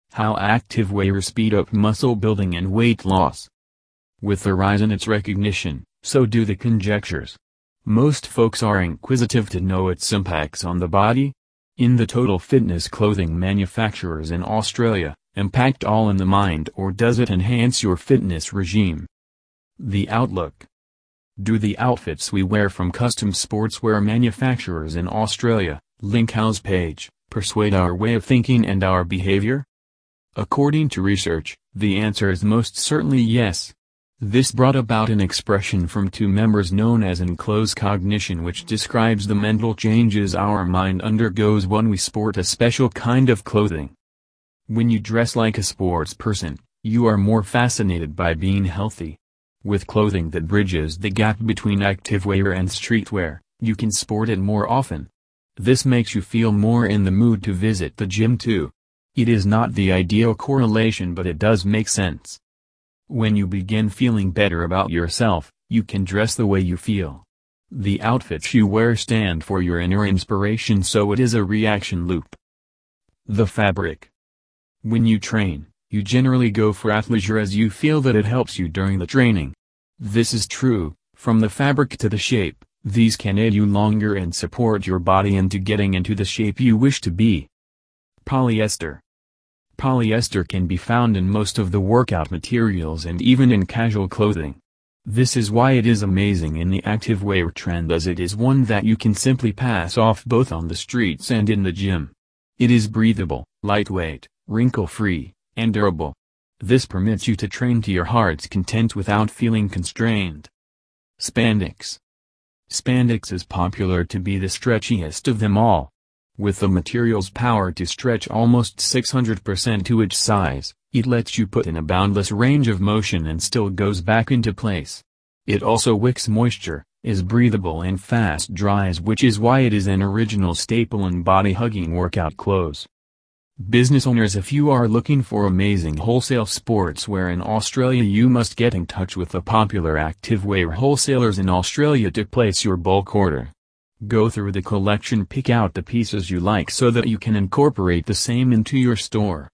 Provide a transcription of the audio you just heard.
How activewear speed up muscle building and weight loss. With the rise in its recognition, so do the conjectures. Most folks are inquisitive to know its impacts on the body. In the total fitness clothing manufacturers in Australia, impact all in the mind, or does it enhance your fitness regime? The Outlook. Do the outfits we wear from custom sportswear manufacturers in Australia, link house page, persuade our way of thinking and our behavior? According to research, the answer is most certainly yes. This brought about an expression from two members known as enclosed cognition, which describes the mental changes our mind undergoes when we sport a special kind of clothing. When you dress like a sports person, you are more fascinated by being healthy. With clothing that bridges the gap between activewear and streetwear, you can sport it more often. This makes you feel more in the mood to visit the gym too. It is not the ideal correlation, but it does make sense. When you begin feeling better about yourself, you can dress the way you feel. The outfits you wear stand for your inner inspiration, so it is a reaction loop. The fabric. When you train, you generally go for athleisure as you feel that it helps you during the training. This is true, from the fabric to the shape, these can aid you longer and support your body into getting into the shape you wish to be. Polyester. Polyester can be found in most of the workout materials and even in casual clothing. This is why it is amazing in the activewear trend, as it is one that you can simply pass off both on the streets and in the gym. It is breathable, lightweight, wrinkle-free, and durable. This permits you to train to your heart's content without feeling constrained. Spandex. Spandex is popular to be the stretchiest of them all. With the material's power to stretch almost 600% to its size, it lets you put in a boundless range of motion and still goes back into place. It also wicks moisture, is breathable and fast dries, which is why it is an original staple in body-hugging workout clothes. Business owners, if you are looking for amazing wholesale sportswear in Australia, you must get in touch with the popular activewear wholesalers in Australia to place your bulk order. Go through the collection, pick out the pieces you like so that you can incorporate the same into your store.